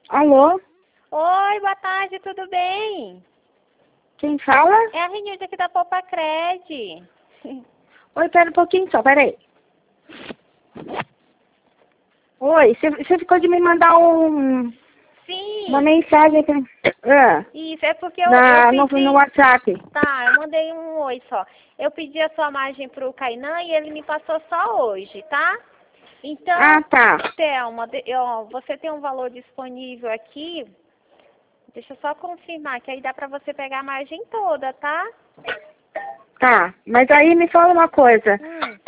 Alô? Oi, boa tarde, tudo bem? Quem fala? É a Renilde aqui da Popacred. Oi, pera um pouquinho só, peraí. Oi, você ficou de me mandar uma Sim, mensagem aqui. isso, é porque eu No pedi... WhatsApp. Tá, eu mandei um oi só. Eu pedi a sua margem pro Kainan e ele me passou só hoje, tá? Ah, Então, tá. Thelma, você tem um valor disponível aqui. Deixa eu só confirmar, que aí dá pra você pegar a margem toda, tá? Tá, mas aí me fala uma coisa. Hum.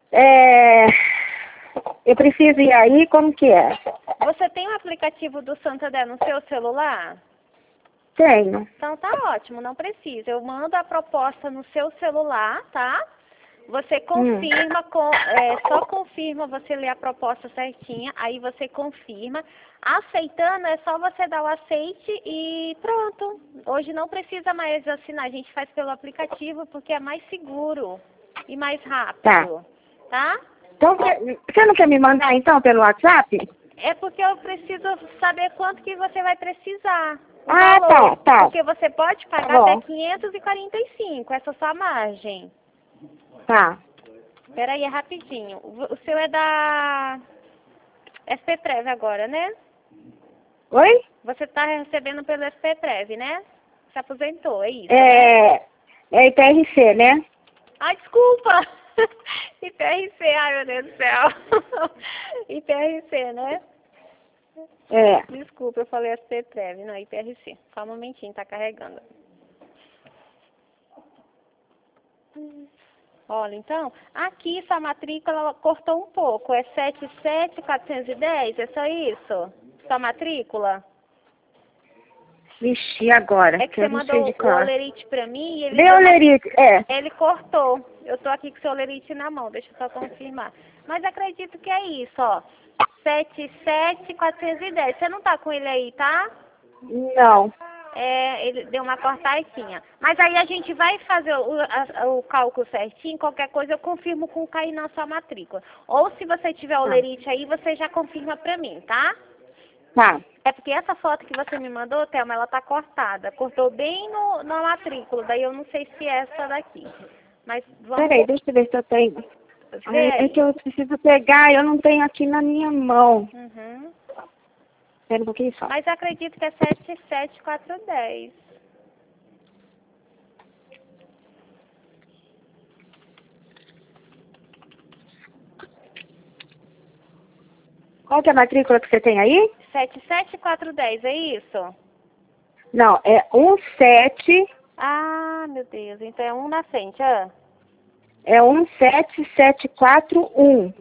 Eu preciso ir aí, como que é? Você tem o aplicativo do Santander no seu celular? Tenho. Então tá ótimo, não precisa. Eu mando a proposta no seu celular, tá? Você confirma, só confirma, você lê a proposta certinha, aí você confirma. Aceitando, é só você dar o aceite e pronto. Hoje não precisa mais assinar, a gente faz pelo aplicativo porque é mais seguro e mais rápido, tá? Então, você não quer me mandar então pelo WhatsApp? É porque eu preciso saber quanto que você vai precisar. O Ah, valor. tá. Porque você pode Tá pagar até bom. 545, essa é a sua margem. Tá. Peraí, é rapidinho. O seu é da SP-Prev agora, né? Oi? Você está recebendo pelo SP-Prev, né? Se aposentou, é isso, né? É IPRC, né? Ai, desculpa! IPRC, ai meu Deus do céu. IPRC, né? É. Desculpa, eu falei SP-Prev, não, IPRC. Só um momentinho, tá carregando. Olha, então, aqui sua matrícula ela cortou um pouco. É 77.410, é só isso? Sua matrícula? Vixe, e agora? É que Que você eu não sei de mandou o cor. olerite pra mim e ele Dê deu uma... olerite, Ele cortou. Eu tô aqui com o seu olerite na mão, deixa eu só confirmar. Mas acredito que é isso, ó. 77.410. Você não tá com ele aí, tá? Não. Ele deu uma cortadinha. Mas aí a gente vai fazer o cálculo certinho, qualquer coisa eu confirmo com o Kainan sua matrícula. Ou se você tiver o Tá. lerite aí, você já confirma pra mim, tá? Tá. É porque essa foto que você me mandou, Thelma, ela tá cortada. Cortou bem na matrícula, daí eu não sei se é essa daqui. Mas Peraí, vamos deixa eu ver se eu tenho. ver É que aí. eu preciso pegar, eu não tenho aqui na minha mão. Uhum. Espera um pouquinho só. Mas acredito que é 77.410. Qual que é a matrícula que você tem aí? 77.410, é isso? Não, é 17, Ah, meu Deus, então é um na frente, ah. é 17741.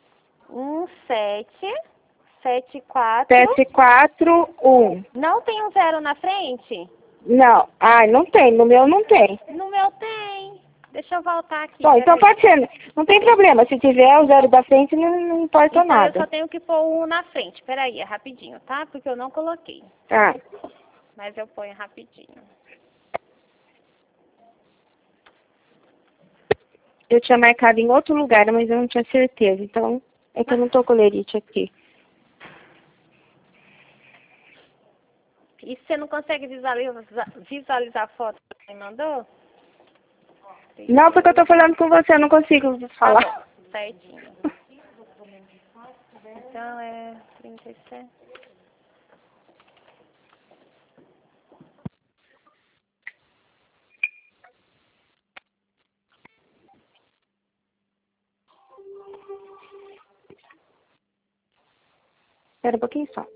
1774. 741. Não tem um zero na frente? Não, não tem, no meu não tem. No meu tem. Deixa eu voltar aqui, Bom, então peraí. pode ser, não tem problema, se tiver o zero da frente não importa Então eu só nada. tenho que pôr um na frente. Peraí, é rapidinho, tá? Porque eu não coloquei. Tá. Mas eu ponho rapidinho. Eu tinha marcado em outro lugar, mas eu não tinha certeza, então é que eu não tô com lerite aqui. E você não consegue visualizar a foto que você me mandou? Não, porque eu tô falando com você, eu não consigo Tá falar. bom, certinho. Então é 37. Espera um pouquinho só.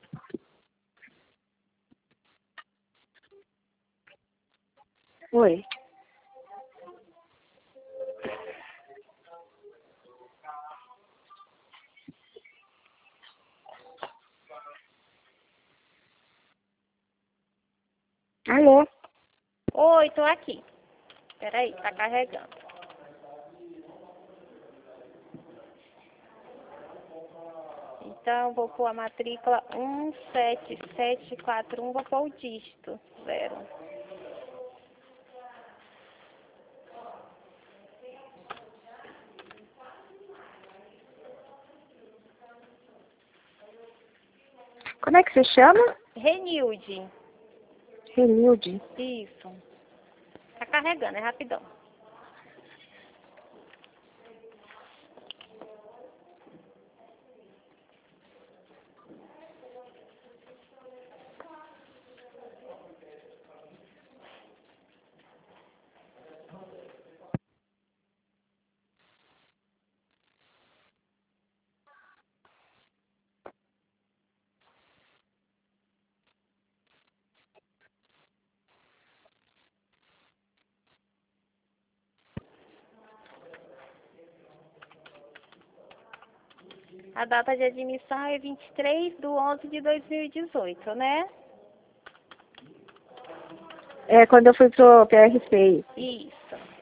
Oi. Alô? Oi, tô aqui. Peraí, tá carregando. Então, vou pôr a matrícula 17741, vou pôr o dígito, 0. Como é que você chama? Renilde. Renilde. Isso. Tá carregando, é rapidão. A data de admissão é 23/11/2018, né? É quando eu fui pro PRC. Isso.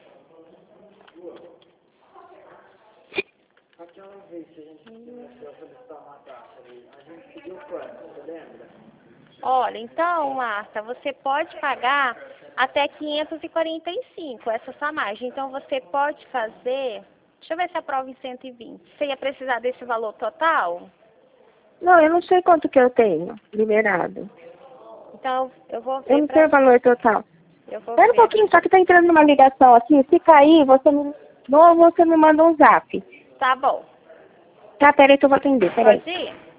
Olha, então, Marta, você pode pagar até 545 essa samagem. Então, você pode fazer... Deixa eu ver se aprova em 120. Você ia precisar desse valor total? Não, eu não sei quanto que eu tenho liberado. Então, eu vou ver Eu não sei o valor total. Eu vou Espera um ver. pouquinho, só que tá entrando uma ligação aqui. Se cair, você me manda um zap. Tá bom. Tá, peraí que eu vou atender, peraí. Pode ir?